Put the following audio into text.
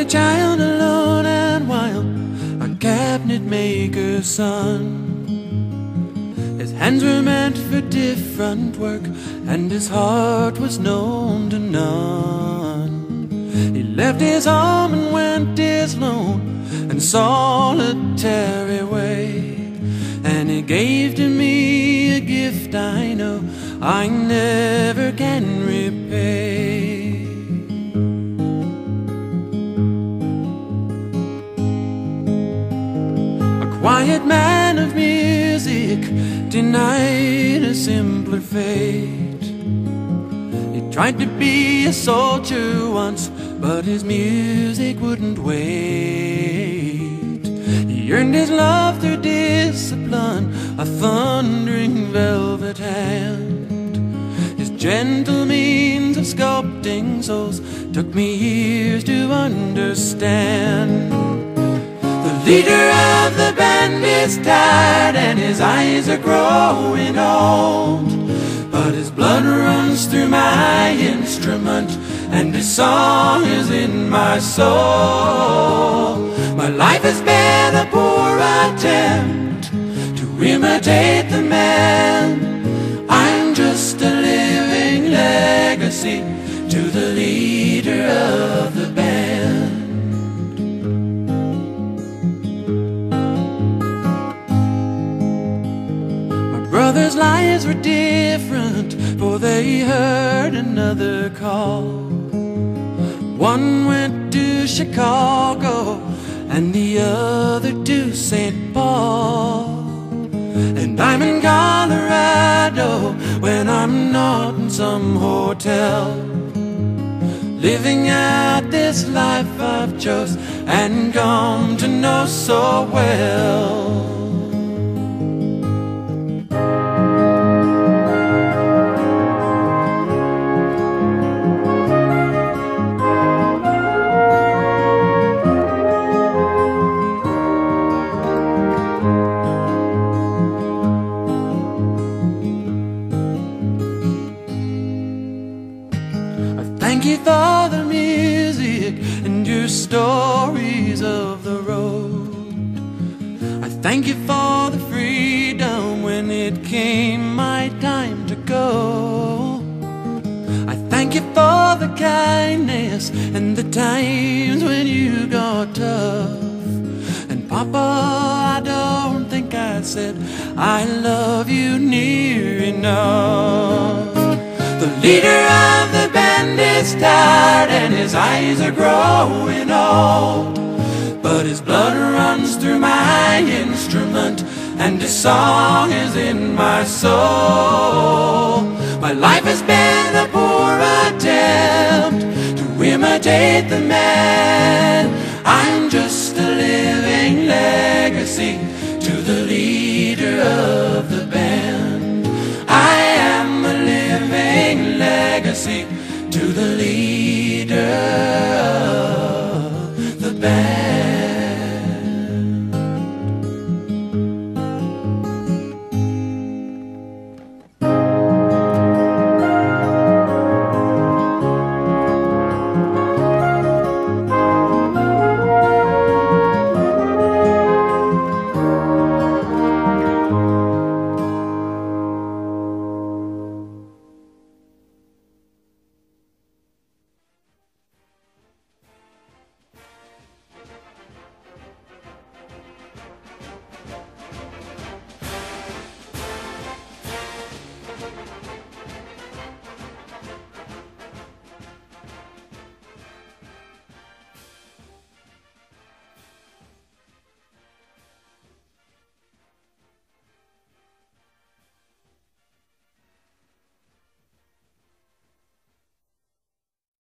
a child alone and wild, a cabinet maker's son. His hands were meant for different work, and his heart was known to none. He left his home and went his lone and solitary way, and he gave to me a gift I know I never can repay. A quiet man of music, denied a simpler fate. He tried to be a soldier once, but his music wouldn't wait. He earned his love through discipline, a thundering velvet hand. His gentle means of sculpting souls took me years to understand. The leader of the band is tired and his eyes are growing old, but his blood runs through my instrument and his song is in my soul. My life has been a poor attempt to imitate the man. I'm just a living legacy to the leader of the band. Brothers' lives were different, for they heard another call. One went to Chicago and the other to St. Paul. And I'm in Colorado when I'm not in some hotel, living out this life I've chose and come to know so well. Thank you for the music and your stories of the road. I thank you for the freedom when it came my time to go. I thank you for the kindness and the times when you got tough. And Papa, I don't think I said I love you near enough. The leader of the band is tired and his eyes are growing old, but his blood runs through my instrument and his song is in my soul. My life has been a poor attempt to imitate the man. I'm just a living legacy to the leader of